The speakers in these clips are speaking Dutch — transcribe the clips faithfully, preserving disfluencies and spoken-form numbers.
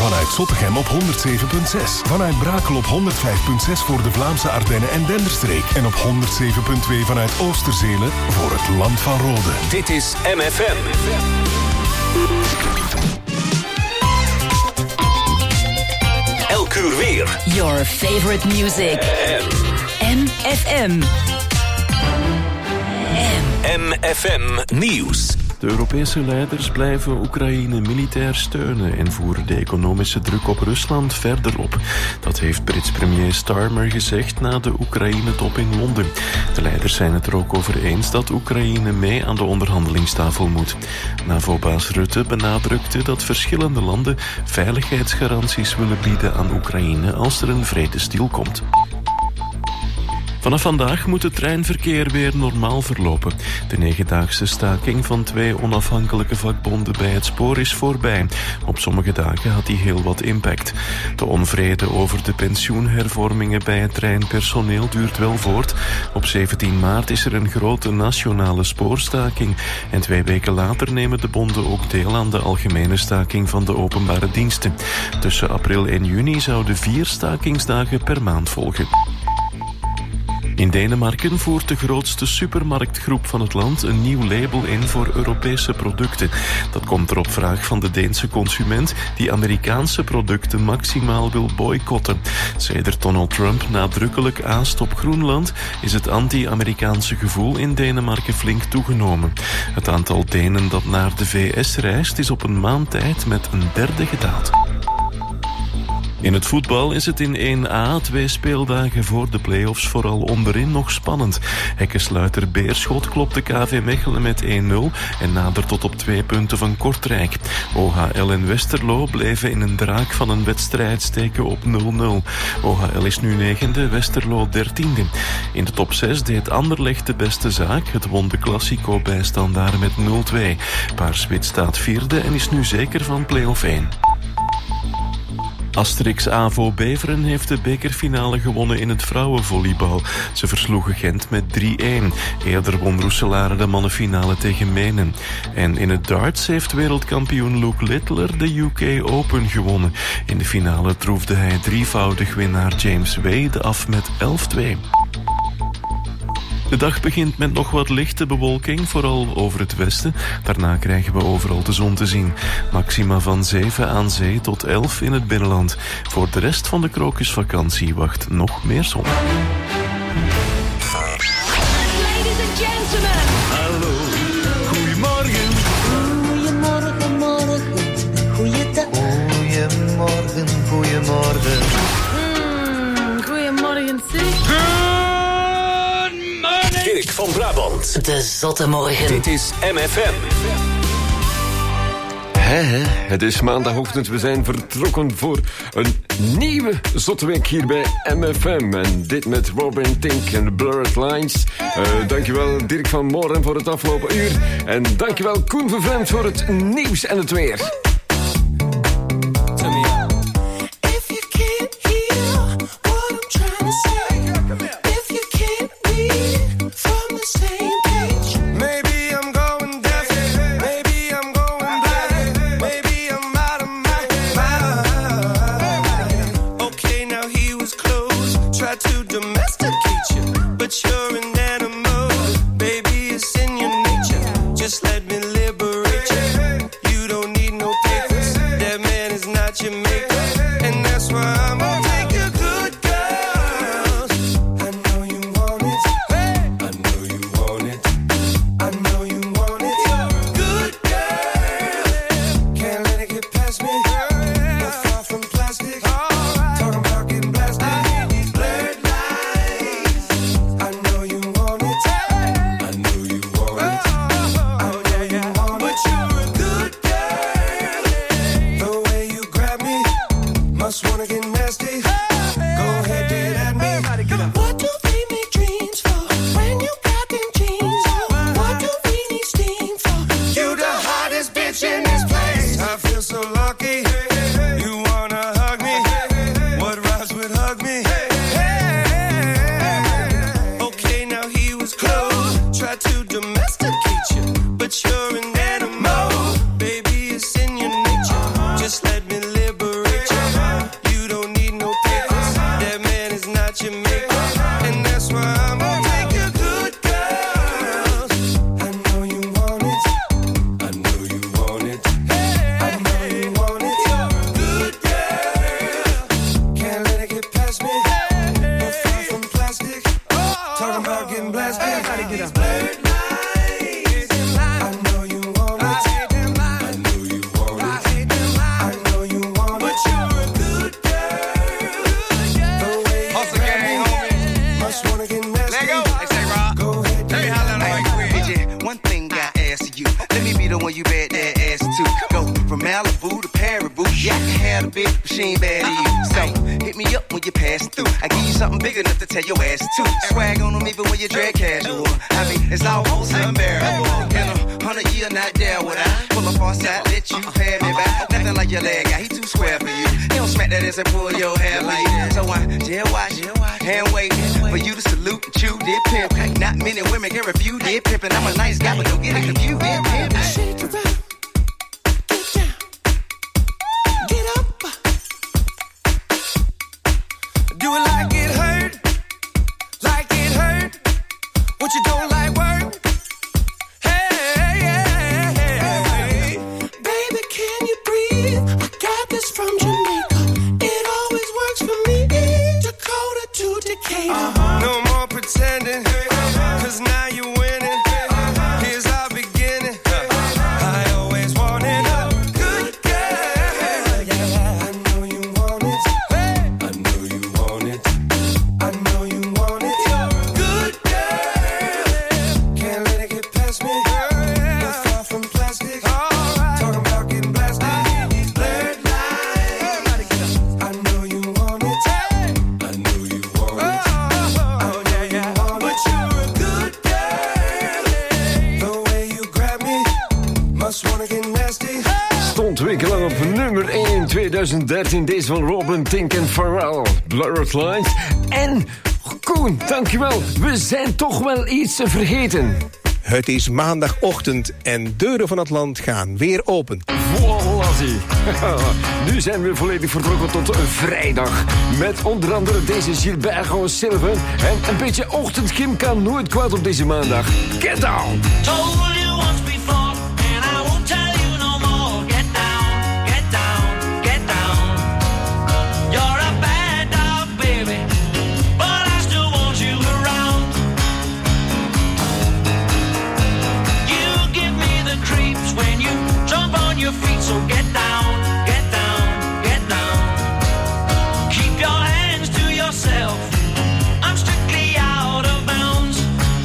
Vanuit Zottegem op honderd zeven komma zes. Vanuit Brakel op honderd vijf komma zes voor de Vlaamse Ardennen en Denderstreek. En op honderd zeven komma twee vanuit Oosterzelen voor het Land van Rode. Dit is M F M. Elk uur weer. Your favorite music. M F M. M F M Nieuws. De Europese leiders blijven Oekraïne militair steunen en voeren de economische druk op Rusland verder op. Dat heeft Brits premier Starmer gezegd na de Oekraïne-top in Londen. De leiders zijn het er ook over eens dat Oekraïne mee aan de onderhandelingstafel moet. NAVO-baas Rutte benadrukte dat verschillende landen veiligheidsgaranties willen bieden aan Oekraïne als er een vredesdeal komt. Vanaf vandaag moet het treinverkeer weer normaal verlopen. De negendaagse staking van twee onafhankelijke vakbonden bij het spoor is voorbij. Op sommige dagen had die heel wat impact. De onvrede over de pensioenhervormingen bij het treinpersoneel duurt wel voort. Op zeventien maart is er een grote nationale spoorstaking. En twee weken later nemen de bonden ook deel aan de algemene staking van de openbare diensten. Tussen april en juni zouden vier stakingsdagen per maand volgen. In Denemarken voert de grootste supermarktgroep van het land een nieuw label in voor Europese producten. Dat komt er op vraag van de Deense consument die Amerikaanse producten maximaal wil boycotten. Sedert Donald Trump nadrukkelijk aast op Groenland is het anti-Amerikaanse gevoel in Denemarken flink toegenomen. Het aantal Denen dat naar de V S reist is op een maand tijd met een derde gedaald. In het voetbal is het in één A, twee speeldagen voor de play-offs, vooral onderin nog spannend. Hekkensluiter Beerschot klopte K V Mechelen met één nul en nadert tot op twee punten van Kortrijk. O H L en Westerlo bleven in een draak van een wedstrijd steken op nul nul. O H L is nu negende, Westerlo dertiende. In de top zes deed Anderlecht de beste zaak. Het won de Classico bij Standaard met nul twee. Paars-wit staat vierde en is nu zeker van play-off één. Asterix Avo Beveren heeft de bekerfinale gewonnen in het vrouwenvolleybal. Ze versloegen Gent met drie-één. Eerder won Roeselare de mannenfinale tegen Menen. En in het darts heeft wereldkampioen Luke Littler de U K Open gewonnen. In de finale troefde hij drievoudig winnaar James Wade af met elf twee. De dag begint met nog wat lichte bewolking, vooral over het westen. Daarna krijgen we overal de zon te zien. Maxima van zeven aan zee tot elf in het binnenland. Voor de rest van de krokusvakantie wacht nog meer zon. Ladies and gentlemen. Hallo, goedemorgen. Goedemorgen, morgen, goeiedag. Goedemorgen, goedemorgen. Mm, goedemorgen, zeg. Dirk van Brabant. De zotte morgen. Dit is M F M. He, he, het is maandagochtend. We zijn vertrokken voor een nieuwe zotte week hier bij M F M. En dit met Robin Tink en Blurred Lines. Uh, dankjewel Dirk van Moren voor het afgelopen uur. En dankjewel Koen Vervreemd voor het nieuws en het weer. Just let me liberate you. You don't need no Malibu to Paribu. Yeah, I can have a big, but she ain't bad to you. So, hit me up when you pass through. I give you something big enough to tell your ass to. Swag on them even when you drag casual. I mean, it's almost unbearable. In a hundred year, not there would I pull up on side, let you pay me back. Nothing like your leg guy, he too square for you. He don't smack that ass and pull your hair like that. So I jail watch, hand wait for you to salute and chew, did pimp. Not many women can refuse, did pimpin'. I'm a nice guy, but don't get it confused, did pimp. Shake it up. Do it like it hurt, like it hurt. What you don't like work? Hey, hey, hey, hey. Baby, can you breathe? I got this from Jamaica. It always works for me. Dakota to Decatur. Uh-huh. No more pretending, cause now you're winning. Here's our beginning. I always wanted a good girl. Yeah, I know you want it. I know you want it. I know you want it. Good girl. Can't let it get past me. You're far from plastic. Talking about getting blasted. Blurred lines. I know you want it. I know you want it. Oh yeah, yeah. But you're a good girl. The way you grab me, must wanna get nasty. Stond wekenlang op nummer één in twintig dertien. Deze van Robin, Tink en Pharrell. Blurred Lines. En Koen, dankjewel. We zijn toch wel iets vergeten. Het is maandagochtend en deuren van het land gaan weer open. Voilà, zie. Nu zijn we volledig vertrokken tot vrijdag. Met onder andere deze Gilbert Gonçalves. En een beetje ochtendgym kan nooit kwaad op deze maandag. Get down! Told you once before, and I won't tell you no more. Get down, get down, get down. You're a bad dog, baby, but I still want you around. You give me the creeps when you jump on your feet, so get down, get down, get down. Keep your hands to yourself. I'm strictly out of bounds.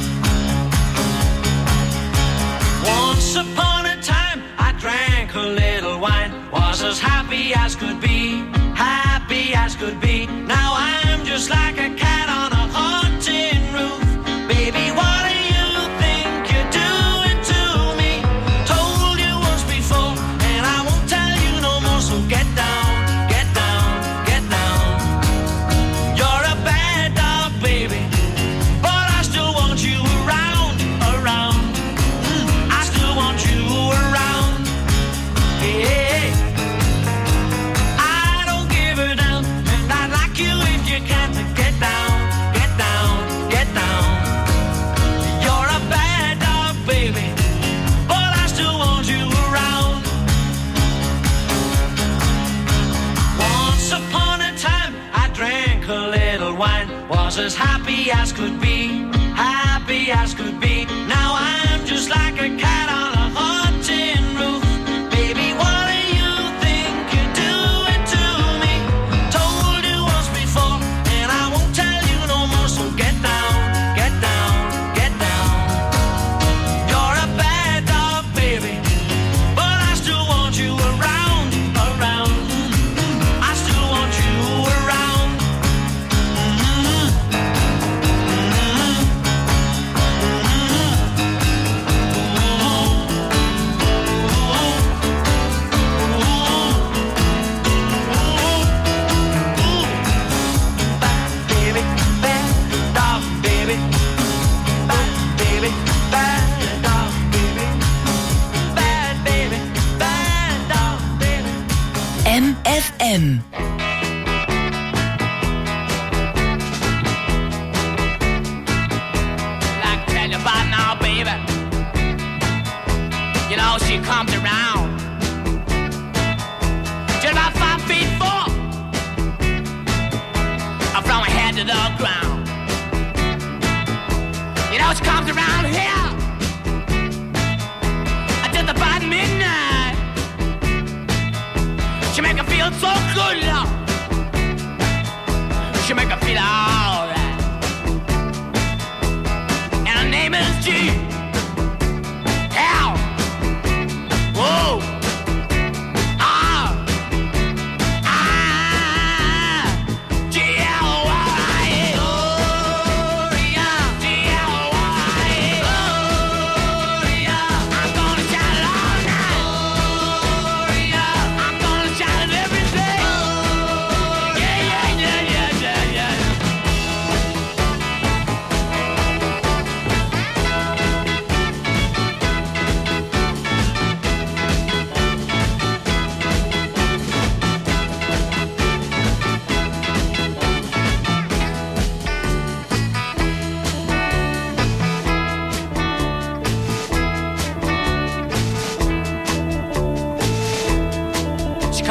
Once upon a time, I drank a little wine, was as happy as could be, happy as could be. Now I'm just like a cat on a haunted roof. Baby, what do you think you're doing to me? Told you once before, and I won't tell you no more, so get down, get down, get down. You're a bad dog, baby, but I still want you around, around. Mm, I still want you around. Hey, I don't give a damn, and I'd like you if you can to get down, get down, get down. You're a bad dog, baby, but I still want you around. Once upon a time, I drank a little wine, was as happy as could be, happy as could be. Now I'm just like a cat on a haunted roof. Baby, what do you think you're doing to me? Told you once before, and I won't tell you no more, so get down, get down, get down. You're a bad dog, baby, but I still want you around, around. Mm, I still want you around. Mm-hmm. Baby, bad dog, baby. Bad baby, bad dog, baby. Bad baby, bad dog, baby. M F M. Like to tell you about now, baby. You know, she comes around. Just about five feet four. Up from her head to the ground. You know, she comes around here. Just about midnight. She make her feel so good, love. She make her feel alright. And her name is G. L. Whoa.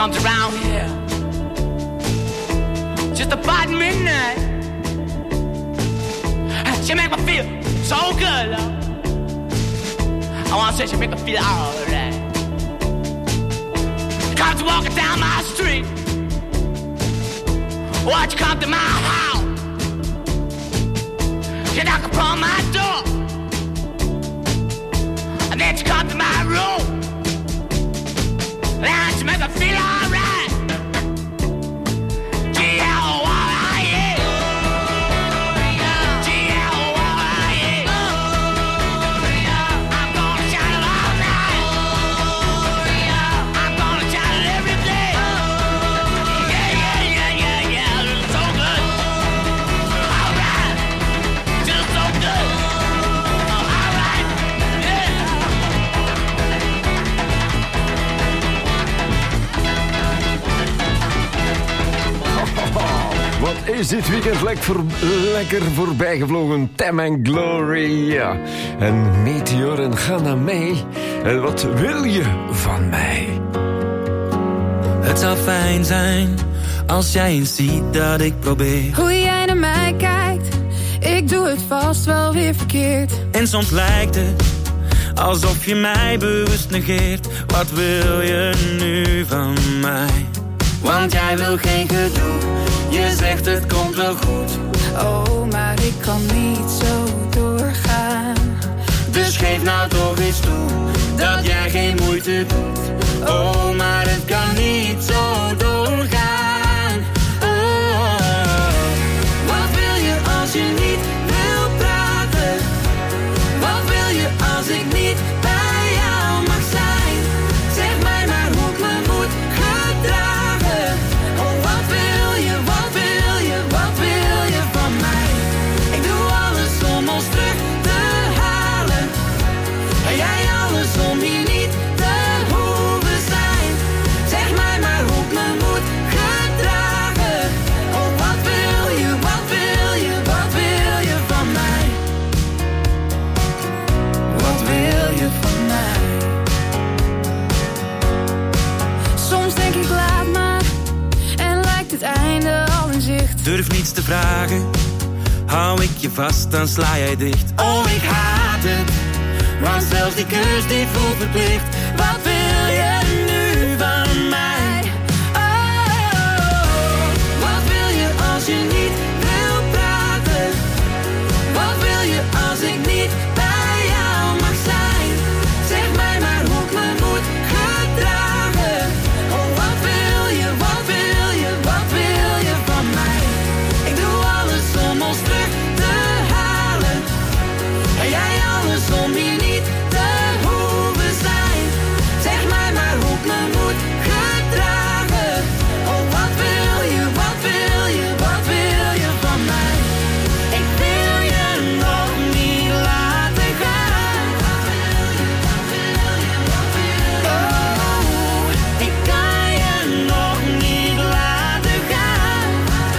comes around here just about midnight. She make me feel so good, love. I wanna say she make me feel alright. Comes walking down my street. Watch you come to my house. She knock upon my door. And then she come to my room. And she make me feel alright. G L Y E. G L Y E. I'm gonna shout it all night. I'm gonna shout it every day. Yeah, yeah, yeah, yeah, yeah. It's so good. Alright. Just so good. Alright. Yeah. Wat is dit weekend lekker, voor, lekker voorbijgevlogen. Time and Glory, ja. En Meteor en ga naar mij. En wat wil je van mij? Het zou fijn zijn als jij eens ziet dat ik probeer. Hoe jij naar mij kijkt, ik doe het vast wel weer verkeerd. En soms lijkt het alsof je mij bewust negeert. Wat wil je nu van mij? Want jij wil geen gedoe. Je zegt het komt wel goed. Oh, maar ik kan niet zo doorgaan. Dus geef nou toch eens toe dat jij geen moeite doet. Oh, maar het kan niet zo doorgaan. Oh, wat wil je als je niet wil praten? Wat wil je als ik niet bij jou mag zijn? Zeg mij maar hoe ik me moet gedragen. Oh, wat wil je, wat wil je, wat wil je van mij? Ik doe alles om ons terug te halen. En jij alles om hier niet te hoeven zijn. Zeg mij maar hoe ik me moet gedragen. Oh, wat wil je, wat wil je, wat wil je van mij? Wat wil je van mij? Soms denk ik laat maar en lijkt het einde al in zicht. Durf niets te vragen, hou ik je vast, dan sla jij dicht. Oh, ik haat het, want zelfs die kus die voelt verplicht. Wat wil je nu van mij? Oh, wat wil je als je niet wil praten? Wat wil je als ik niet bij jou mag zijn? Zeg mij maar hoe ik me moet gedragen. Oh, wat wil je, wat wil je, wat wil je van mij? Ik doe alles om ons terug te halen. En jij alles om hier niet te hoeven zijn. Zeg mij maar hoe ik me moet gedragen. Oh, wat wil je, wat wil je, wat wil je van mij? Ik wil je nog niet laten gaan. Oh, ik kan je nog niet laten gaan.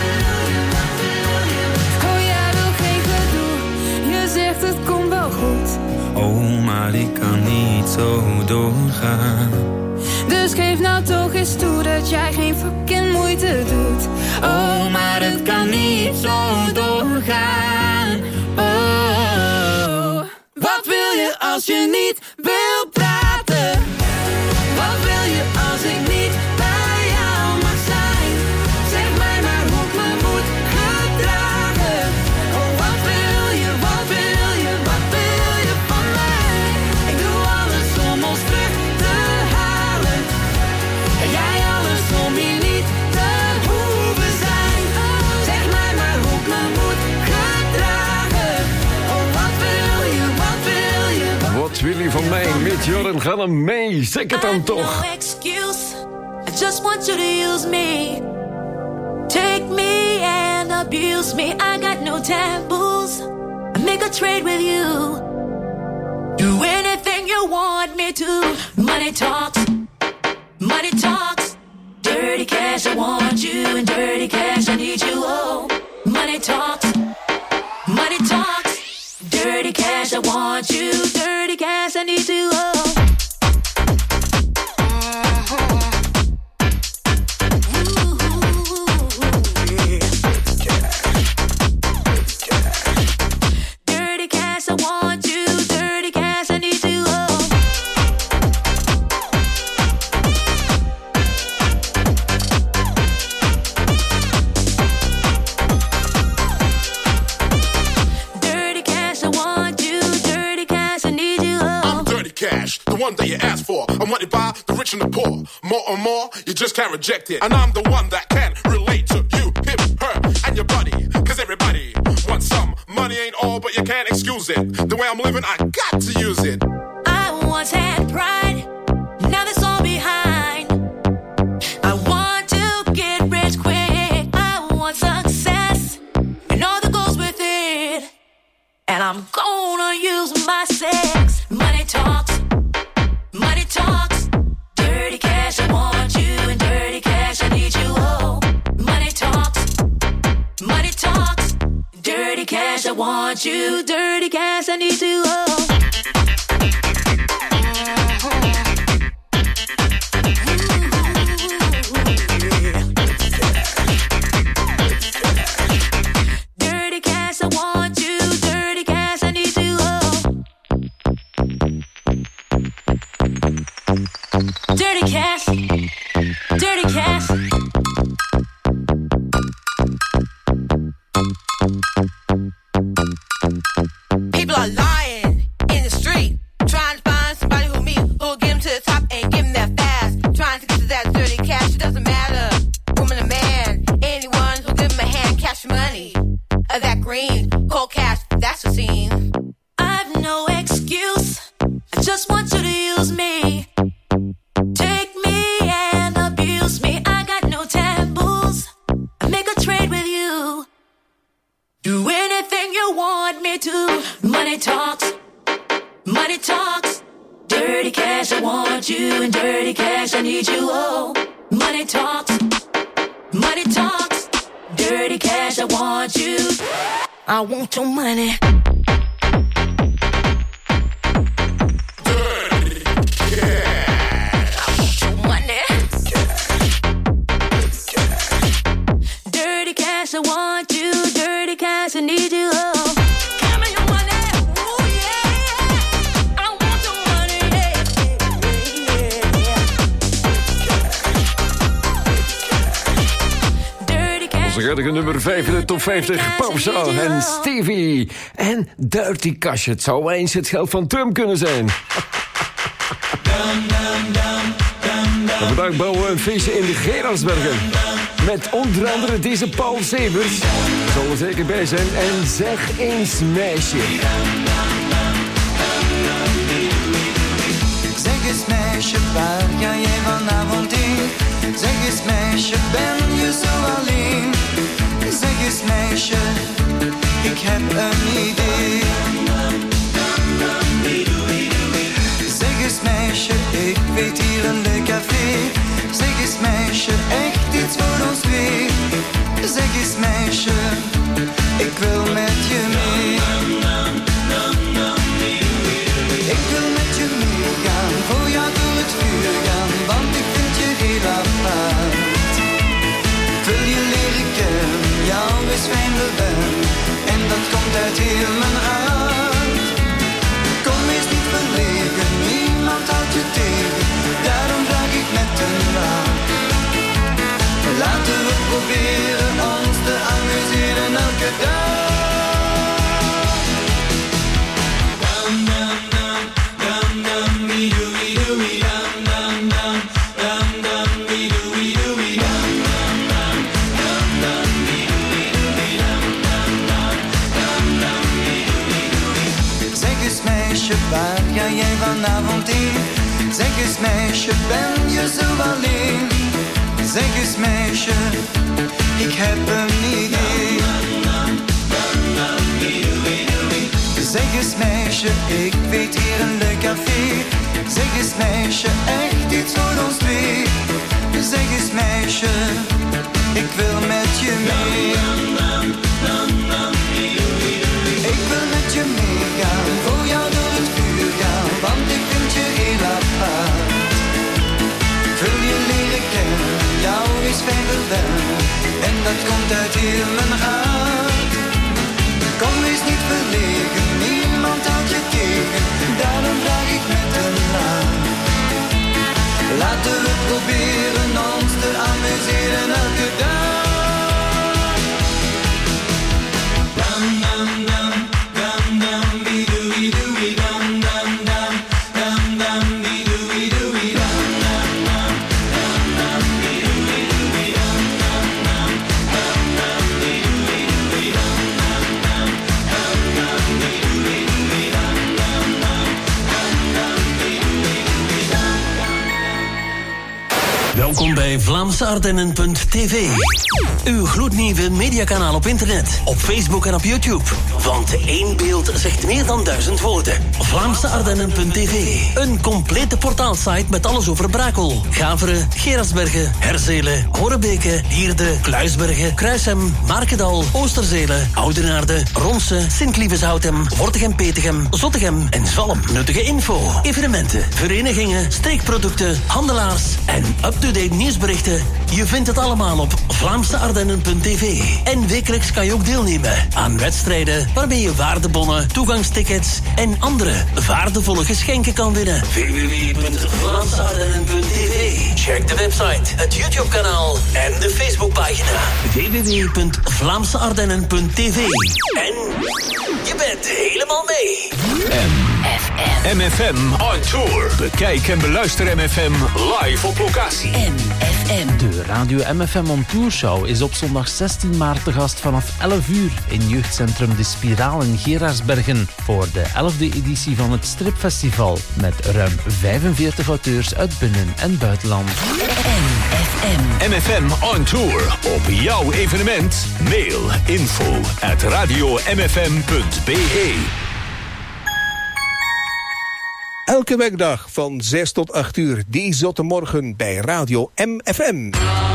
Oh, jij wil geen gedoe, je zegt het komt wel goed. Oh, maar ik kan niet zo doorgaan. Dus geef nou toch eens toe dat jij geen fucking moeite doet. Oh, maar het kan niet zo doorgaan. Oh, wat wil je als je niet wil praten? Wat wil je als ik niet bij jou mag zijn? Zeg mij maar hoe ik me moet gedragen. Oh, wat wil je, wat wil je, wat wil je van mij? Ik doe alles om ons terug te halen. En jij alles om hier niet te hoeven zijn. Zeg mij maar hoe ik me moet gedragen. Oh, wat wil je, wat wil je, wat Wat wil je van mij? Meteor en ga naar mij. Zeg het dan toch. No excuse. I just want you to use me. Take me and abuse me. I got no taboos. I make a trade with you. Do anything you want me to. Money talks. Money talks. Dirty cash, I want you. And dirty cash, I need you. Oh, money talks. Money talks. Dirty cash, I want you. Dirty cash, I need you. Oh. rich and the poor. More and more, you just can't reject it. And I'm the one that can relate to you, him, her, and your buddy. Cause everybody wants some. Money ain't all, but you can't excuse it. The way I'm living, I got to use it. I once had pride, now that's all behind. I want to get rich quick. I want success and all that goes with it. And I'm gonna use my sex. Money talks, money talks. Dirty cash, I want you, and dirty cash, I need you. Oh, money talks, money talks. Dirty cash, I want you, dirty cash, I need you. Oh. Dirty cash, dirty cash. People are lying in the street, trying to find somebody who me, who'll get them to the top and give them that fast. Trying to get to that dirty cash, it doesn't matter, woman or man. Anyone who'll give them a hand, cash money. Uh, that green, cold cash, that's the scene. I've no excuse, I just want you to use me. Take me and abuse me. I got no taboos. I make a trade with you. Do anything you want me to. Money talks, money talks. Dirty cash, I want you, and dirty cash, I need you. Oh, money talks, money talks. Dirty cash, I want you. I want your money. I want you, dirty cash, I need you. Oh, give me your money, ooh yeah. I want your money, yeah, yeah, yeah. Dirty cash. Onze huidige nummer vijf in de top vijftig. Popstar en Stevie. En Dirty Cash. Het zou wel eens het geld van Trump kunnen zijn. En vandaag bouwen we een feestje in de Gerardsbergen. Met onder andere deze Paul Severs. Zal er zeker bij zijn. En zeg eens meisje. Zeg eens meisje, waar ga jij vanavond heen? Zeg eens meisje, ben je zo alleen? Zeg eens meisje, ik heb een idee. Zeg eens meisje, ik weet hier een leuk café. Zeg eens meisje, echt iets voor ons twee. Zeg eens meisje, ik wil met je mee. Ik wil met je meegaan, voor jou door het vuur gaan, want ik vind je heel apart. Ik wil je leren kennen, jou is fijn ben, en dat komt uit heel mijn hart. Kom eens niet verlegen, niemand houdt je tegen, daarom vraag ik met een raad. Laten we proberen ons te amuseren elke dag. Dam dam dam, dam dam wie doe wie doe wie dam dam dam, dam dam wie doe wie doe wie dam dam dam, dam dam wie doe wie doe wie dam dam dam, dam dam wie doe wie doe wie. Zeg eens meisje, waar ga jij vanavond heen? Zeg eens meisje, ben je zo alleen? Zeg eens meisje, ik heb een idee. Zeg eens meisje, ik weet hier een leuk café. Zeg eens meisje, echt iets voor ons twee. Zeg eens meisje, ik wil met je mee. Ik wil met je meegaan, voor jou door het vuur gaan, want ik vind je heel apart. Ik wil je leren kennen, jou is fijn wel, en dat komt uit heel mijn hart. Kom eens niet verlegen, niemand houdt je tegen, daarom vraag ik met een laag. Laten we proberen ons te amuseren elke dag. Dam dam dam, dam dam, wie doe wie doe wie dam dam dam, dam dam wie doe wie doe wie dam dam dam. Welkom bij Vlaamse Ardennen punt t v. Uw gloednieuwe mediakanaal op internet, op Facebook en op YouTube. Want één beeld zegt meer dan duizend woorden. Vlaamse Ardennen punt t v. Een complete portaalsite met alles over Brakel, Gaveren, Gerardsbergen, Herzelen, Horebeke, Hierde, Kluisbergen, Kruishem, Markedal, Oosterzelen, Oudenaarde, Ronse, Sint-Lieveshoutem, Wortegem-Petegem, Zottegem en Zalm. Nuttige info, evenementen, verenigingen, streekproducten, handelaars en up-to-date nieuwsberichten. Je vindt het allemaal op Vlaamse Ardennen punt t v. En wekelijks kan je ook deelnemen aan wedstrijden waarmee je waardebonnen, toegangstickets en andere waardevolle geschenken kan winnen. w w w punt vlaamse ardennen punt t v. Check de website, het YouTube-kanaal en de Facebookpagina. w w w punt vlaamse ardennen punt t v. En je bent helemaal mee. M F M on tour. Bekijk en beluister M F M live op locatie. M F M. De Radio M F M On Tour Show is op zondag zestien maart te gast vanaf elf uur in jeugdcentrum De Spiraal in Gerardsbergen voor de elfde editie van het Stripfestival met ruim vijfenveertig auteurs uit binnen- en buitenland. M F M. M F M on tour. Op jouw evenement. Mail info at radio m f m punt b e. Elke werkdag van zes tot acht uur, die zotte morgen bij Radio M F M.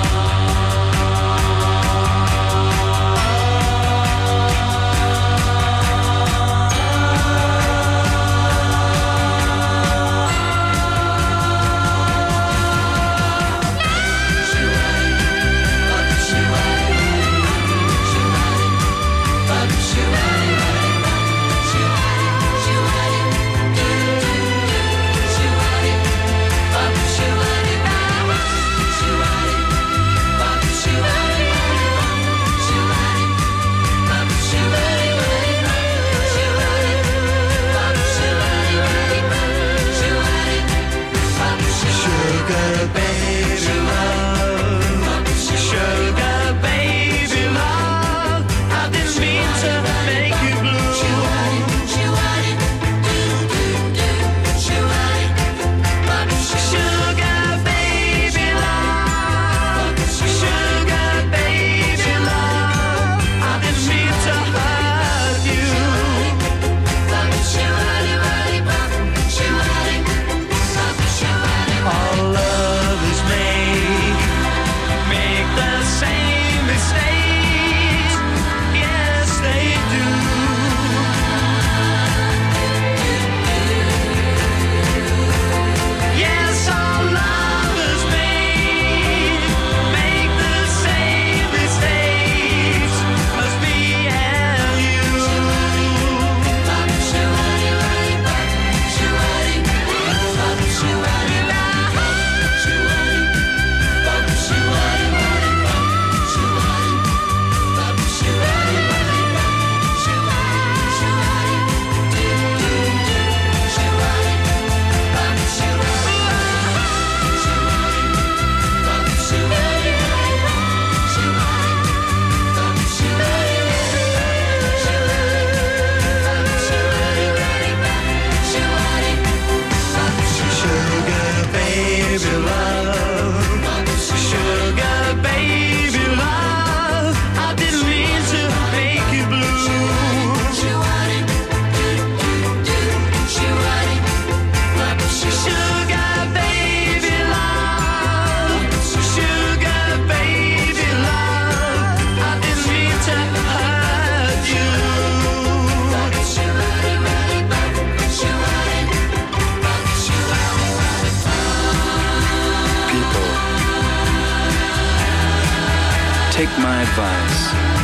Take my advice.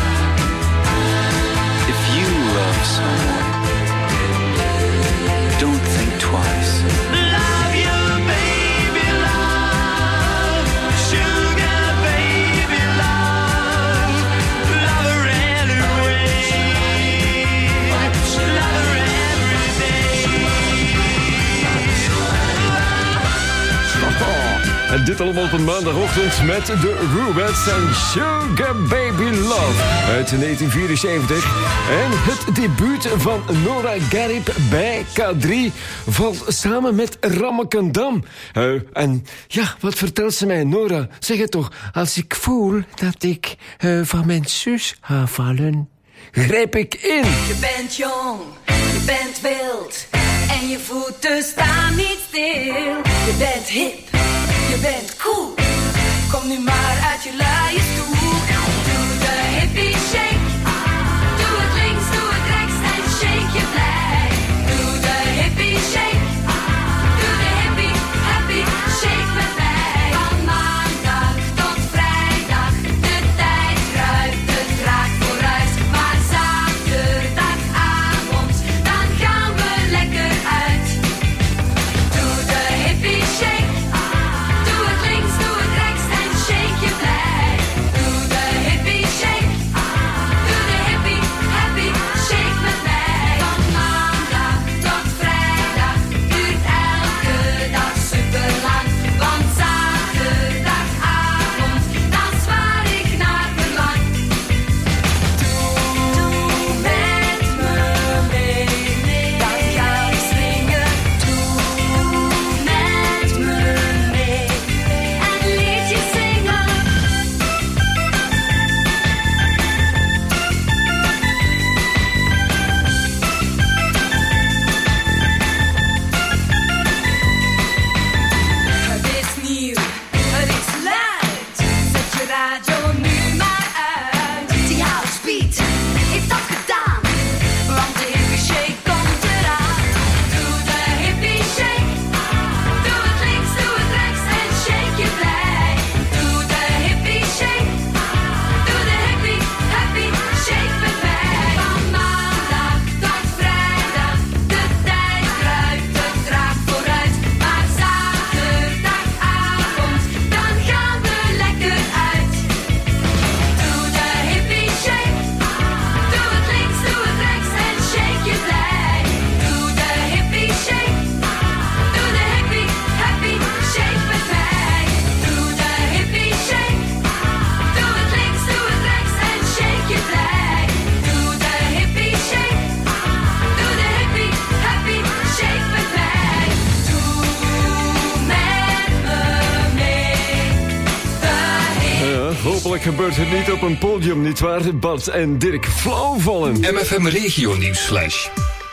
If you love someone, don't think twice. Love you, baby, love. Sugar, baby, love. Love her anyway. Love her every day. Oh, de dit allemaal op een maandagochtend met de Rubettes en Sugar Baby Love uit negentien vierenzeventig. En het debuut van Nora Garib bij K drie valt samen met Ramekendam. Uh, en ja, wat vertelt ze mij, Nora? Zeg het toch, als ik voel dat ik uh, van mijn zus ga vallen, grijp ik in. Je bent jong, je bent wild en je voeten staan niet stil. Je bent hip, je bent cool. Kom nu maar uit je luie stoel. Doe de hippie shake. Doe het links, doe het rechts en shake je blij. Doe de hippie shake. Doe de hippie, happy shake met mij. Van maandag tot vrijdag, de tijd kruipt, de draak vooruit. Maar zaterdagavond, dan gaan we lekker uit. Doe de hippie shake. Doe het links, doe het rechts en shake je blij. Doe de hippie shake. Doe de hippie, happy shake met mij. Van maandag tot vrijdag duurt elke dag super lang. Want zaterdagavond, dan zwaar ik naar verlang. Doe met me mee, dan gaan we swingen. Doe met me mee en liedjes zingen. Het is nieuw, het is luid. Zet je radio nu maar uit. Die house beat heeft dat gedaan, want de hippie shake komt eraan. Doe de hippie shake. Doe het links, doe het rechts en shake je blij. Doe de hippie shake. Doe de hippie, happy shake met mij. Van maandag tot vrijdag, de tijd kruipt, de draak vooruit. Maar zaterdagavond, dan gaan we lekker uit. Doe de hippie shake. Doe het links, doe het rechts en shake je blij. Doe de hippie shake. Doe de hippie, happy shake met mij. Doe de hippie shake. Doe het links, doe het rechts en shake je blij. Doe de hippie shake. Doe de hippie, happy shake met mij. Doe met me mee. De Ja, hopelijk gebeurt het niet op een podium, nietwaar? Bart en Dirk flauwvallen. M F M Regio Nieuwsflash.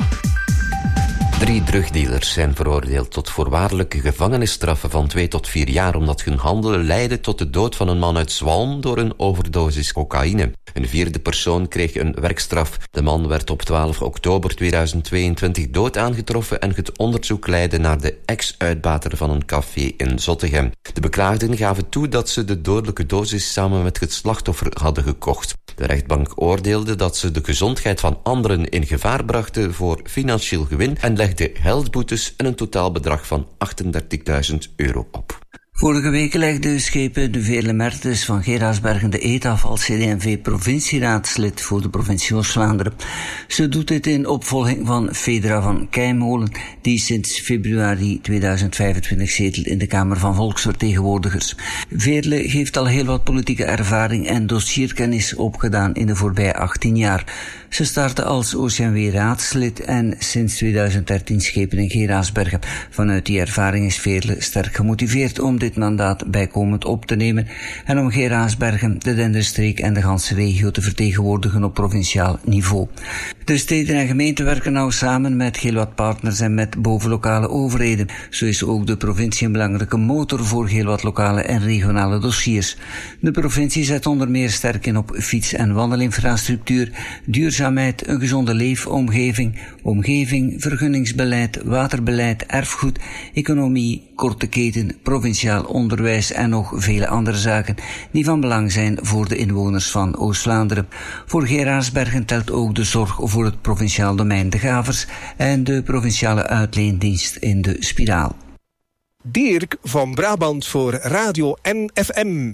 Drie drugdealers zijn veroordeeld tot voorwaardelijke gevangenisstraffen van twee tot vier jaar omdat hun handelen leidden tot de dood van een man uit Zwalm door een overdosis cocaïne. Een vierde persoon kreeg een werkstraf. De man werd op twaalf oktober tweeduizend tweeëntwintig dood aangetroffen en het onderzoek leidde naar de ex-uitbater van een café in Zottegem. De beklaagden gaven toe dat ze de dodelijke dosis samen met het slachtoffer hadden gekocht. De rechtbank oordeelde dat ze de gezondheid van anderen in gevaar brachten voor financieel gewin en legde geldboetes en een totaalbedrag van achtendertigduizend euro op. Vorige week legde schepen de Veerle Mertens van Geraardsbergen de eed af als C D en V-provincieraadslid voor de provincie Oost-Vlaanderen. Ze doet dit in opvolging van Fedra van Keimolen, die sinds februari tweeduizend vijfentwintig zetelt in de Kamer van Volksvertegenwoordigers. Veerle heeft al heel wat politieke ervaring en dossierkennis opgedaan in de voorbije achttien jaar. Ze startte als O C M W-raadslid en sinds tweeduizend dertien schepen in Geraardsbergen. Vanuit die ervaring is Veerle sterk gemotiveerd om dit mandaat bijkomend op te nemen en om Geraardsbergen, de Denderstreek en de ganse regio te vertegenwoordigen op provinciaal niveau. De steden en gemeenten werken nauw samen met heel wat partners en met bovenlokale overheden. Zo is ook de provincie een belangrijke motor voor heel wat lokale en regionale dossiers. De provincie zet onder meer sterk in op fiets- en wandelinfrastructuur, duurzaamheid, een gezonde leefomgeving, omgeving, vergunningsbeleid, waterbeleid, erfgoed, economie, korte keten, provinciaal onderwijs en nog vele andere zaken die van belang zijn voor de inwoners van Oost-Vlaanderen. Voor Geraardsbergen telt ook de zorg voor het provinciaal domein De Gavers en de provinciale uitleendienst in de Spiraal. Dirk van Brabant voor Radio N F M.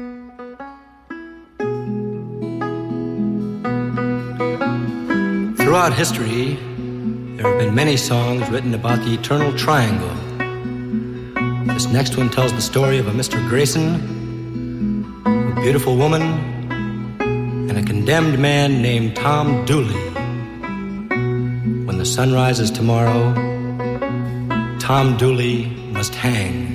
Throughout history, there have been many songs written about the eternal triangle. This next one tells the story of a Mister Grayson, a beautiful woman, and a condemned man named Tom Dooley. When the sun rises tomorrow, Tom Dooley must hang.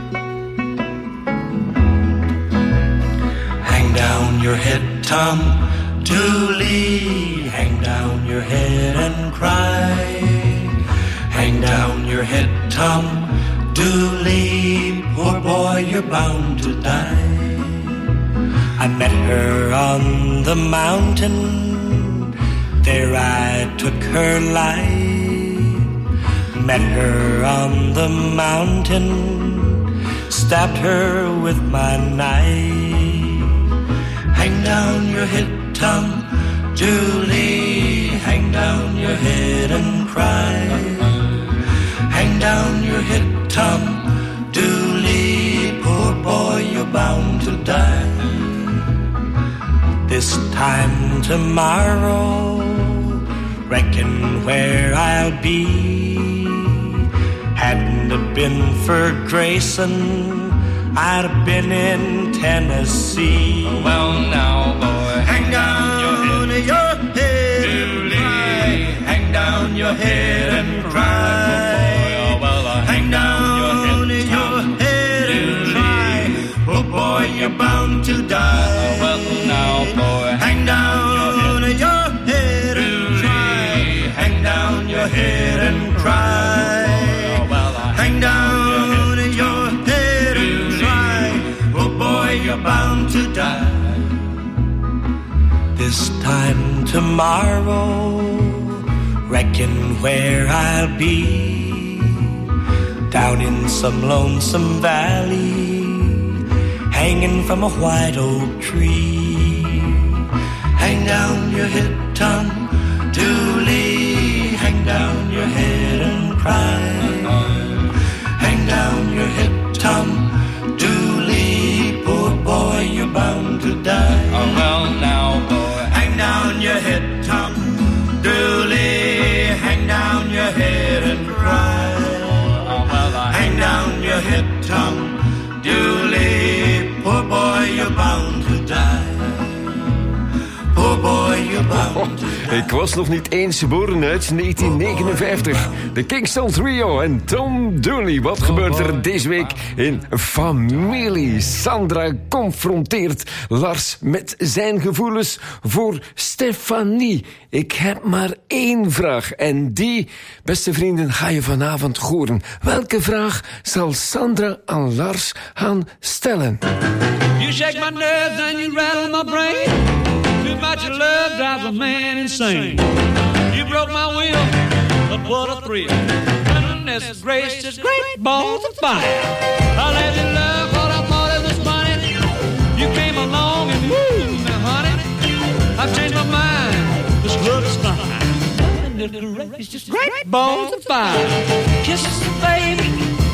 Hang down your head, Tom Dooley, hang down your head and cry. Hang down your head, Tom Dooley, poor boy, you're bound to die. I met her on the mountain, there I took her life. Met her on the mountain, stabbed her with my knife. Hang down your head, Tom Dooley, hang down your head and cry. Hang down your head, Tom Dooley, poor boy, you're bound to die. This time tomorrow, reckon where I'll be. Hadn't it been for Grayson, I'd have been in Tennessee. Oh, well, now, boy, hang down your head, your head Dooley. Hang down your head and cry. Oh, well, uh, hang down your head, your head and cry. Oh, boy, you're bound to die. Oh, well, now, boy, hang down your head, your head and cry. Hang down your head and cry. Oh, well, uh, hang down your head and cry. Oh, boy, you're bound to die. This time tomorrow, reckon where I'll be. Down in some lonesome valley, hanging from a white oak tree. Hang down your head, Tom Dooley, hang down your head and cry. Hang down your head, Tom Dooley, poor boy, you're bound to die. Oh, well, now, boy, hang down your head, Tom Dooley, hang down your head and cry. Oh, well, I hang down your head, Tom Dooley, poor boy, you're bound to die. Poor boy, you're bound to die. Ik was nog niet eens geboren uit negentien negenenvijftig. De Kingston Trio en Tom Dooley. Wat gebeurt er deze week in familie? Sandra confronteert Lars met zijn gevoelens voor Stefanie. Ik heb maar één vraag en die, beste vrienden, ga je vanavond horen. Welke vraag zal Sandra aan Lars gaan stellen? You shake my nerves and you rattle my brain. Too much love drives a man insane. You broke my will, but what a thrill. Goodness gracious, great balls of fire. I let you love what I thought it was funny. You came along and woo, now honey, I've changed my mind. This love is fine. It's just great balls of fire. Kisses, baby.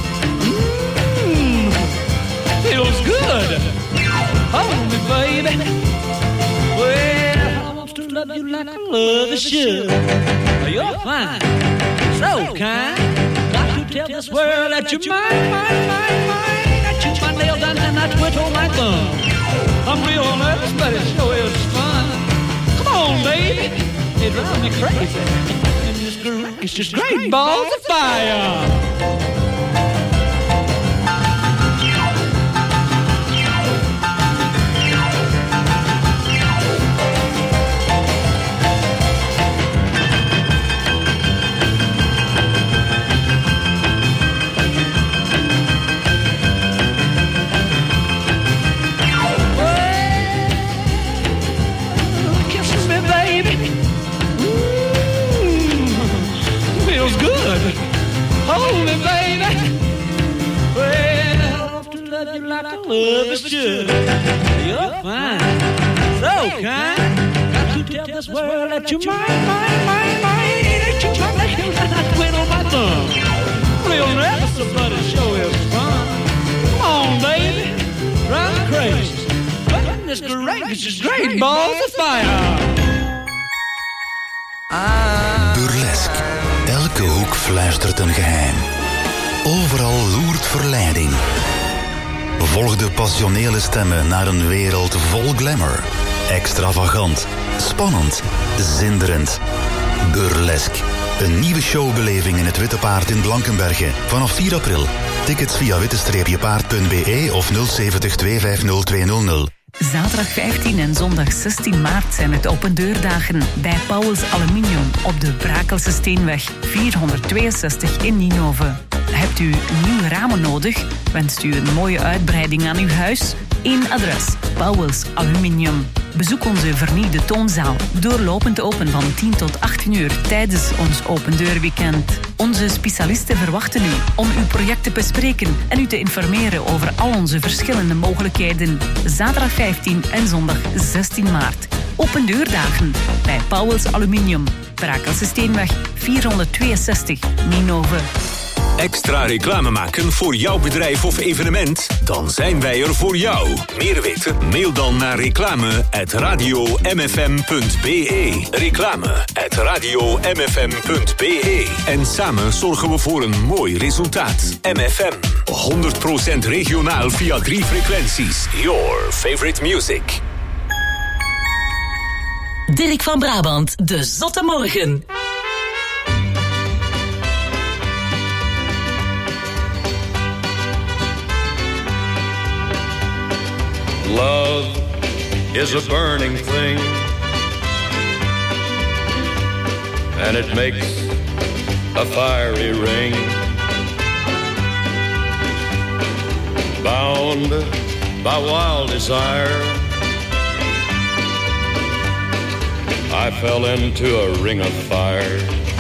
Mmm, feels good. Hold me, baby. Well, I want to love you like I love a should. You're fine, so kind. Got to tell this world that you're mine, mine, mine, mine. I chew my nails down and I twiddle my thumb. I'm real nervous, but it sure is fun. Come on, baby, it drives me crazy. And it's great, it's just great balls of fire. Hold me, baby. Well, I love to love you like I love is should. You're fine, so kind. Got to tell this world that you're mine, mine, mine, mine. That you're my nails and I twiddle my thumb. Real nervous, but it sure is fun. Come on, baby, drive me crazy. Goodness gracious, great balls of fire. Burlesque. Elke hoek fluistert een geheim. Overal loert verleiding. Volg de passionele stemmen naar een wereld vol glamour. Extravagant, spannend, zinderend, burlesk. Een nieuwe showbeleving in het Witte Paard in Blankenberge. Vanaf vier april. Tickets via witte paard punt b e of nul zeventig twee vijf nul twee nul nul. Zaterdag vijftien en zondag zestien maart zijn het opendeurdagen bij Pauwels Aluminium op de Brakelse Steenweg vierhonderdtweeënzestig in Ninove. Hebt u nieuwe ramen nodig? Wenst u een mooie uitbreiding aan uw huis? Eén adres, Pauwels Aluminium. Bezoek onze vernieuwde toonzaal, doorlopend open van tien tot achttien uur tijdens ons opendeurweekend. Onze specialisten verwachten u om uw project te bespreken en u te informeren over al onze verschillende mogelijkheden. Zaterdag vijftien en zondag zestien maart. Opendeurdagen bij Pauwels Aluminium, Brakelse Steenweg vierhonderdtweeënzestig, Ninove. Extra reclame maken voor jouw bedrijf of evenement? Dan zijn wij er voor jou. Meer weten? Mail dan naar reclame at radio m f m punt b e. Reclame at radio m f m punt b e. En samen zorgen we voor een mooi resultaat. M F M, honderd procent regionaal via drie frequenties. Your favorite music. Dirk van Brabant, de Zotte Morgen. Love is a burning thing, and it makes a fiery ring. Bound by wild desire, I fell into a ring of fire.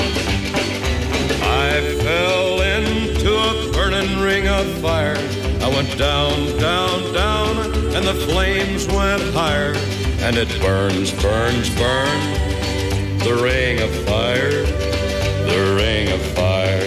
I fell into a burning ring of fire. I went down, down, down, and the flames went higher. And it burns, burns, burns, the ring of fire, the ring of fire.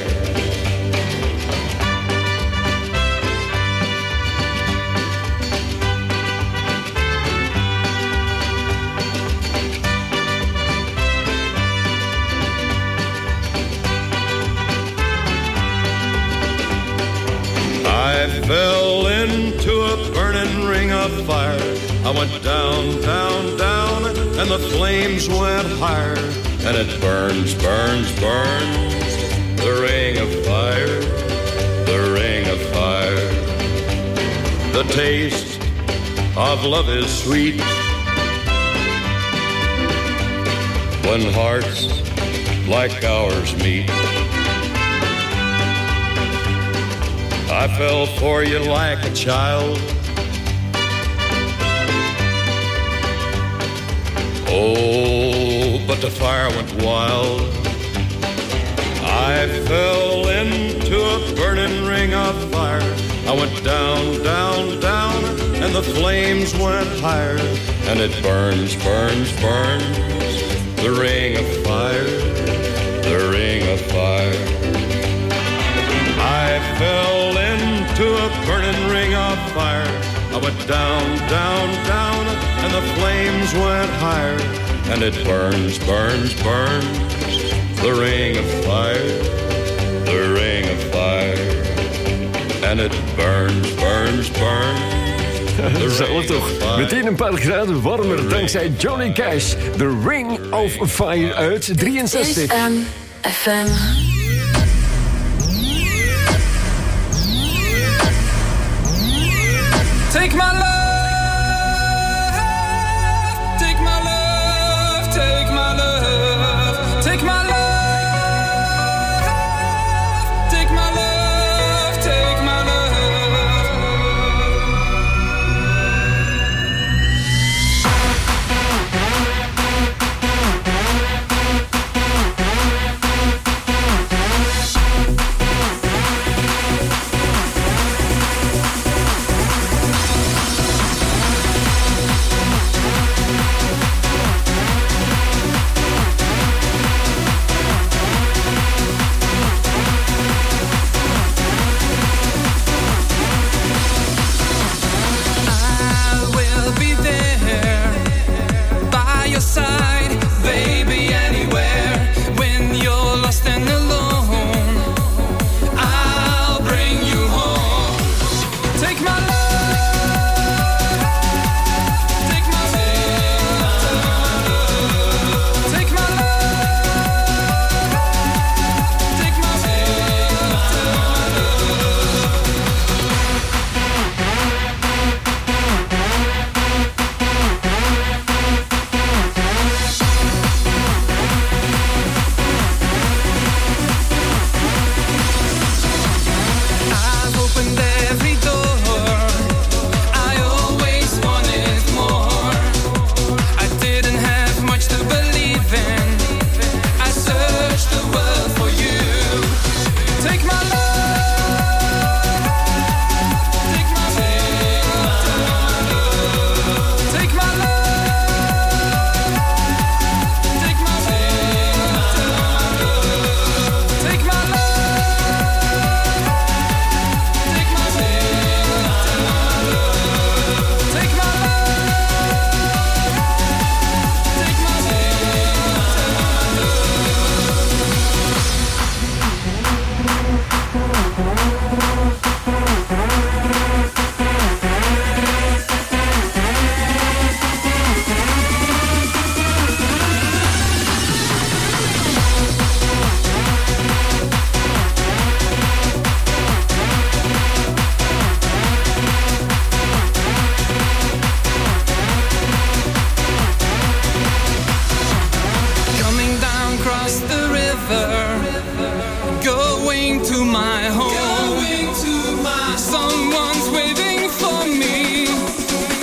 I fell into a burning ring of fire. I went down, down, down, and the flames went higher. And it burns, burns, burns, the ring of fire, the ring of fire. The taste of love is sweet when hearts like ours meet. I fell for you like a child. Oh, but the fire went wild. I fell into a burning ring of fire. I went down, down, down, and the flames went higher. And it burns, burns, burns, the ring of fire, the ring of fire. I fell into a burning ring of fire. I went down, down, down, and the flames went higher. And it burns, burns, burns, the ring of fire, the ring of fire. And it burns, burns, burns. Zo toch, meteen een paar graden warmer dankzij Johnny Cash. The Ring of Fire uit drieënzestig. M F M. Take my love, take my love, take my love, take my love, take my love, take my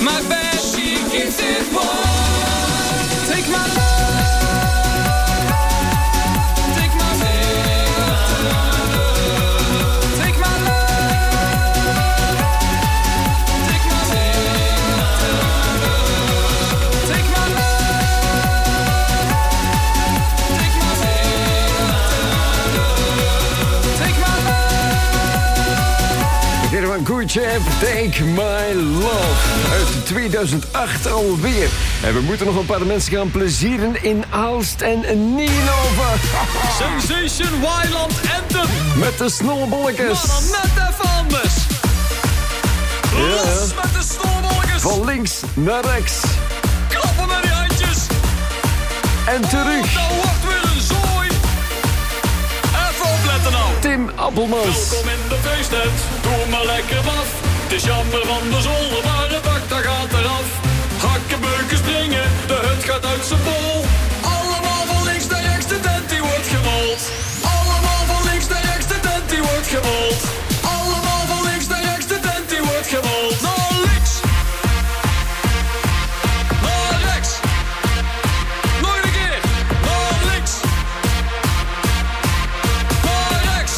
my bed, she keeps it warm. Take my love. Van Koertjev, Take My Love. Uit tweeduizend acht alweer. En we moeten nog een paar mensen gaan plezieren in Aalst en Nienhoven. Sensation Wildland Anthem. Met de snollebolletjes. Mannen, net even anders. Los met de snollebolletjes. Van links naar rechts. Klappen met die handjes. En terug. Oh, dat wordt weer een zooi. Even opletten nou. Tim Appelmans. Welkom in de feesttent, doe maar lekker af. Het is jammer van de zolder, maar de bak dat gaat eraf. Hakken, beuken, springen, de hut gaat uit zijn bol. Allemaal van links naar rechts, de tent die wordt gerold. Allemaal van links naar rechts, de tent die wordt gerold. Allemaal van links naar rechts, de tent die wordt gerold. Naar links. Naar rechts. Nog een keer. Naar links. Naar rechts.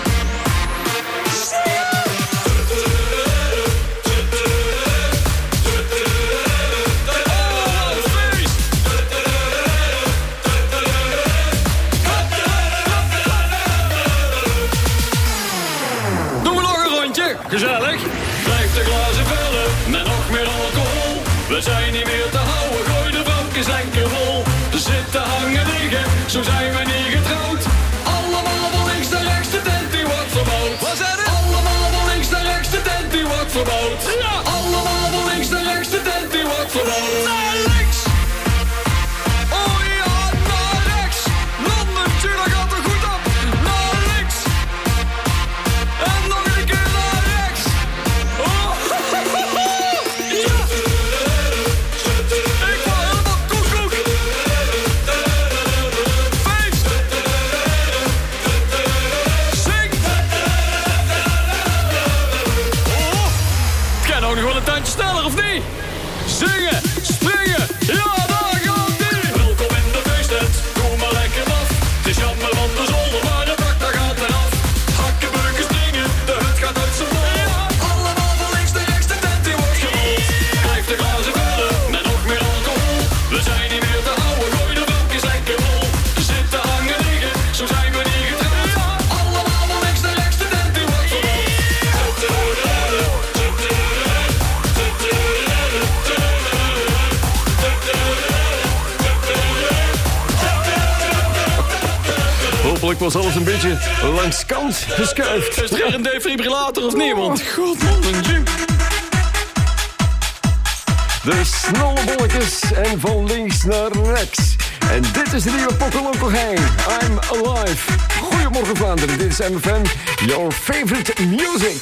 Gezellig. Blijf de glazen vullen met nog meer alcohol. We zijn niet meer te houden, gooi de bankjes lekker vol. Zitten, hangen, liggen, zo zijn we niet getrouwd. Allemaal van links naar rechts, de tent die wordt verbouwd. Wat zei het? Allemaal van links naar rechts, de tent die wordt verbouwd. Ja. Allemaal van links naar rechts, de tent die wordt verbouwd. Naar links. Oh ja, naar rechts. Landertje, dat gaat er goed op. Naar links. En nog een keer naar rechts. Oh, ja. Ik word helemaal koekoek. Feest. Zing. Oh, het kan ook nog wel een tandje sneller, of niet? Zingen, springen, ja, daar gaat ie. Welkom in de feesttent, doe maar lekker af. Het is jammer van de zolder, maar de bak dat gaat eraf. Hakken, beuken, springen, de hut gaat uit zijn bol. Ja. Allemaal van links naar rechts, de tent die wordt gerold. Blijf de glazen vullen met nog meer alcohol. We zijn niet meer te houden, gooi de bankjes lekker vol. Zitten, hangen, liggen, zo zijn we niet getrouwd. Ja. Allemaal van links naar rechts, de tent die wordt gerold. Hopelijk was alles een beetje langs kant geschuift. Is er een defibrillator of niet? Want god, man, de snollebolletjes en van links naar rechts. En dit is de nieuwe Pokoloko Hein. I'm Alive. Goedemorgen Vlaanderen, dit is M F M. Your favorite music.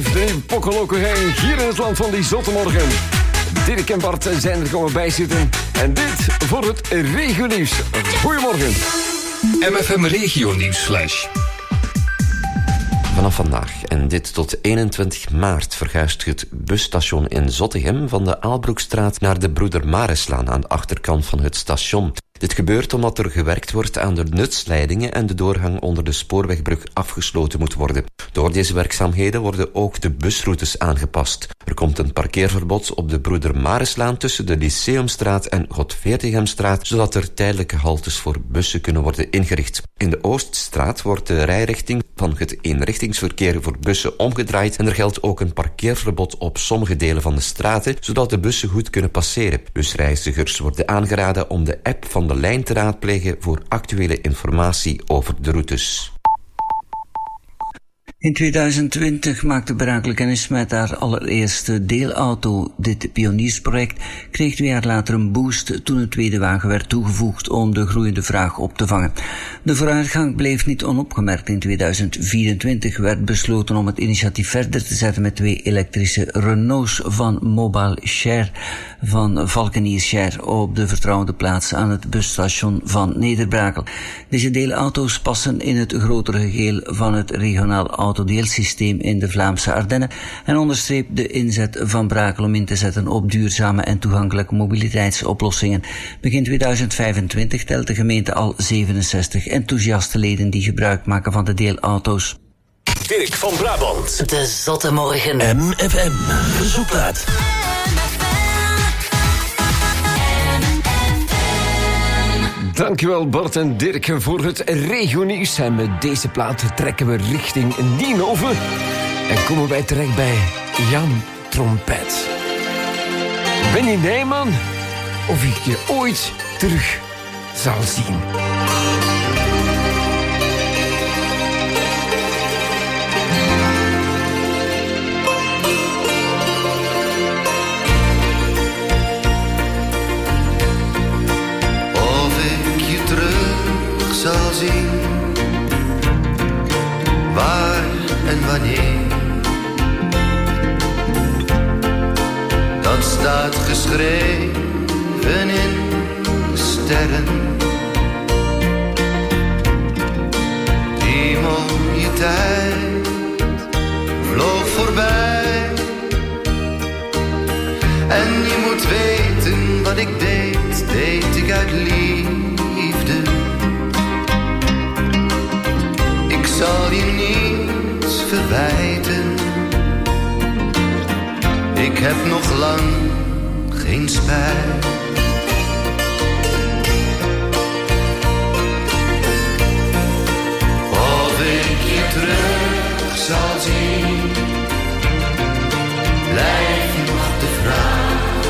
vijf, de nieuwe Pokoloko Heen, hier in het land van die zotte morgen. Dirk en Bart zijn er komen bijzitten. En dit voor het regionieuws. Goedemorgen. M F M regionieuws flash. Vanaf vandaag en dit tot eenentwintig maart verhuist het busstation in Zottegem van de Aalbroekstraat naar de Broeder Mareslaan aan de achterkant van het station. Dit gebeurt omdat er gewerkt wordt aan de nutsleidingen en de doorgang onder de spoorwegbrug afgesloten moet worden. Door deze werkzaamheden worden ook de busroutes aangepast. Er komt een parkeerverbod op de Broeder Mareslaan tussen de Lyceumstraat en Godveertigemstraat, zodat er tijdelijke haltes voor bussen kunnen worden ingericht. In de Ooststraat wordt de rijrichting van het eenrichtingsverkeer voor bussen omgedraaid en er geldt ook een parkeerverbod op sommige delen van de straten, zodat de bussen goed kunnen passeren. Busreizigers worden aangeraden om de app van de lijn te raadplegen voor actuele informatie over de routes. In tweeduizend twintig maakte Brakel kennis met haar allereerste deelauto. Dit pioniersproject kreeg twee jaar later een boost toen een tweede wagen werd toegevoegd om de groeiende vraag op te vangen. De vooruitgang bleef niet onopgemerkt. In tweeduizend vierentwintig werd besloten om het initiatief verder te zetten met twee elektrische Renaults van Mobile Share van Valkeniershare op de vertrouwde plaats aan het busstation van Neder-Brakel. Deze deelauto's passen in het grotere geheel van het regionaal autodeelsysteem in de Vlaamse Ardennen en onderstreept de inzet van Brakel om in te zetten op duurzame en toegankelijke mobiliteitsoplossingen. Begin tweeduizend vijfentwintig telt de gemeente al zevenenzestig enthousiaste leden die gebruik maken van de deelauto's. Dirk van Brabant. De zotte morgen. M F M. Verzoekplaat. Dankjewel Bart en Dirk voor het regionieuws. En met deze plaat trekken we richting Ninove. En komen wij terecht bij Jan Trompet. Ben je Nijman? Of ik je ooit terug zal zien? Zal zien waar en wanneer, dat staat geschreven in de sterren. Die mooie tijd vloog voorbij en je moet weten wat ik deed, deed ik uit liefde. Ik zal je niets verwijten. Ik heb nog lang geen spijt. Of ik je terug zal zien, blijft nog de vraag.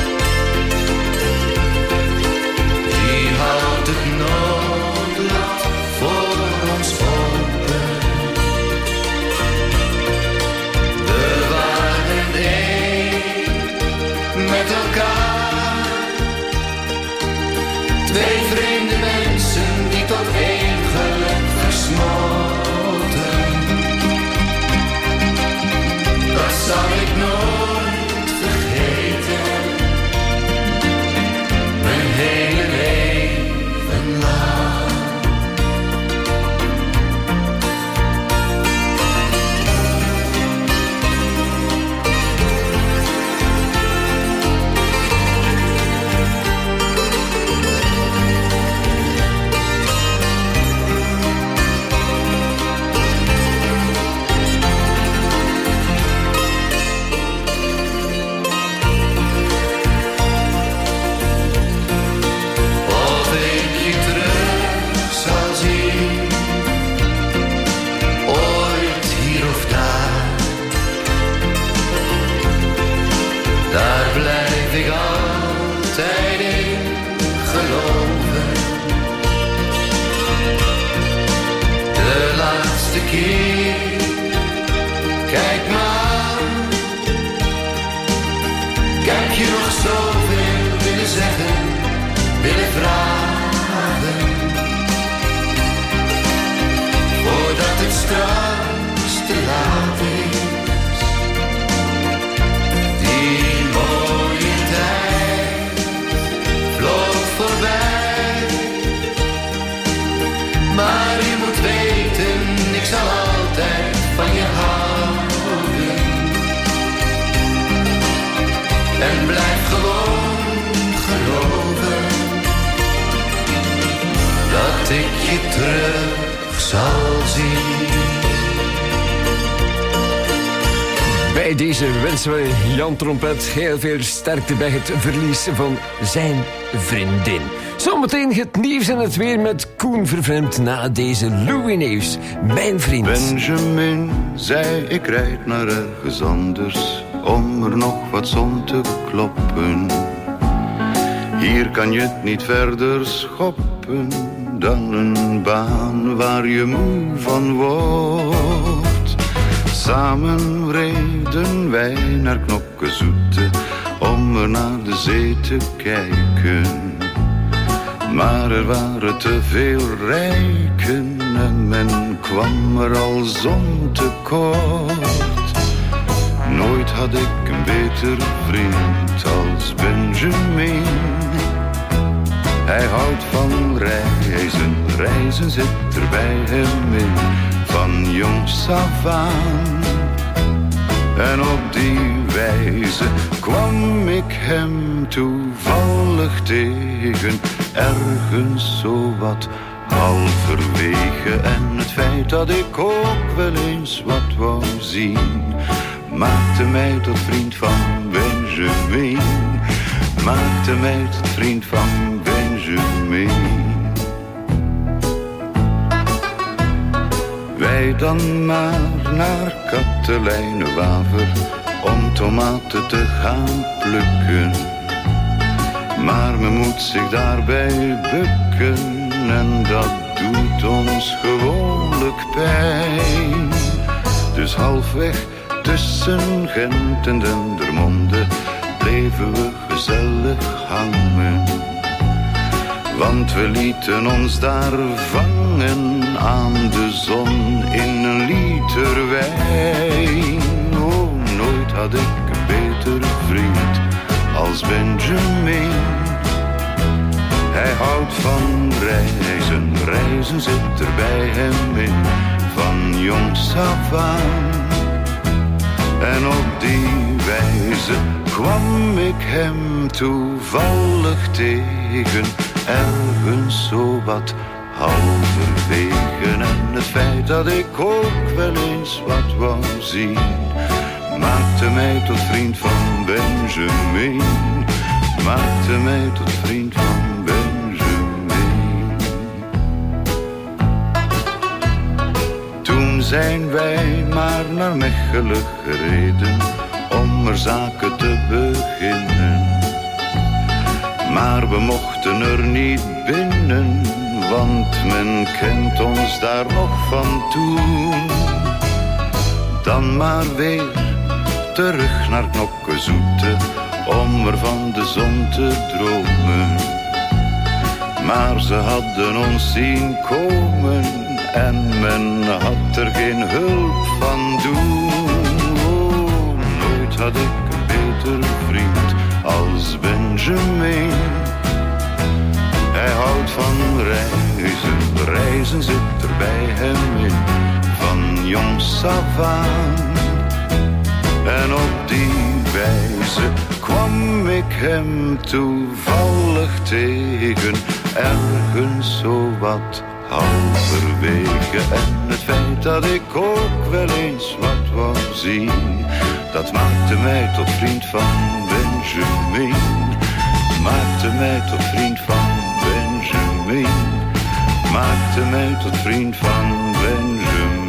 Die houdt het noodlot voor ons open. Met elkaar En blijf gewoon geloven dat ik je terug zal zien. Bij deze wensen we Jan Trompet heel veel sterkte bij het verlies van zijn vriendin. Zometeen het nieuws en het weer met Koen Vervreemd na deze Louis Neefs, mijn vriend. Benjamin zei ik rijd naar ergens anders om er nog wat zon te kloppen. Hier kan je het niet verder schoppen dan een baan waar je moe van wordt. Samen reden wij naar Knokkezoete om er naar de zee te kijken. Maar er waren te veel rijken en men kwam er al zon tekort. Nooit had ik een betere vriend als Benjamin. Hij houdt van reizen, reizen zit er bij hem in. Van jongs af aan. En op die wijze kwam ik hem toevallig tegen. Ergens zo wat halverwege. En het feit dat ik ook wel eens wat wou zien maakte mij tot vriend van Benjamin. Maakte mij tot vriend van Benjamin. Wij dan maar naar Katelijnewaver om tomaten te gaan plukken. Maar men moet zich daarbij bukken en dat doet ons gewoonlijk pijn. Dus halfweg tussen Gent en Dendermonde bleven we gezellig hangen. Want we lieten ons daar vangen aan de zon in een liter wijn. Oh, nooit had ik een betere vriend als Benjamin. Hij houdt van reizen, reizen zit er bij hem in. Van jongs af aan. En op die wijze kwam ik hem toevallig tegen. Ergens zo wat halverwege. En het feit dat ik ook wel eens wat wou zien maakte mij tot vriend van Benjamin. Maakte mij tot vriend van Benjamin. Toen zijn wij maar naar Mechelen gereden om er zaken te beginnen. Maar we mochten er niet binnen, want men kent ons daar nog van toen. Dan maar weer terug naar Knokkezoete, om er van de zon te dromen. Maar ze hadden ons zien komen en men had er geen hulp van doen. Oh, nooit had ik een betere vriend als Benjamin. Hij houdt van reizen, reizen zit er bij hem in. Van jongs af aan. En op die wijze kwam ik hem toevallig tegen. Ergens zo wat halverwege. En het feit dat ik ook wel eens wat wou zien, dat maakte mij tot vriend van Benjamin. Maakte mij tot vriend van Benjamin. Maakte mij tot vriend van Benjamin.